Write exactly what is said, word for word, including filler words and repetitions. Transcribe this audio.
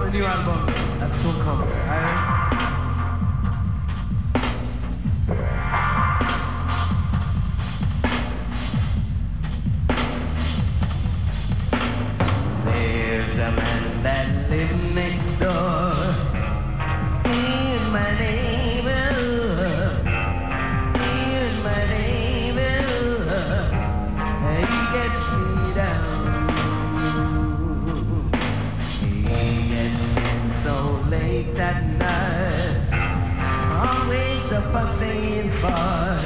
the new album that soon comes. Alright? There's a man that lives next door. He's my neighbor. He's my neighbor. He gets me down. He gets in so late at night. Always a fussing for.